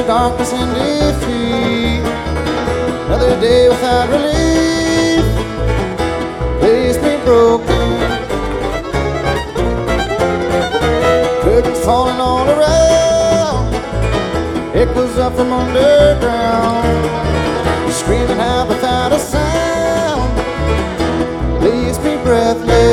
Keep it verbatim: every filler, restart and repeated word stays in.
darkness and defeat. Another day without relief, place me broken. Curtains falling all around, echoes up from underground, screaming out without a sound.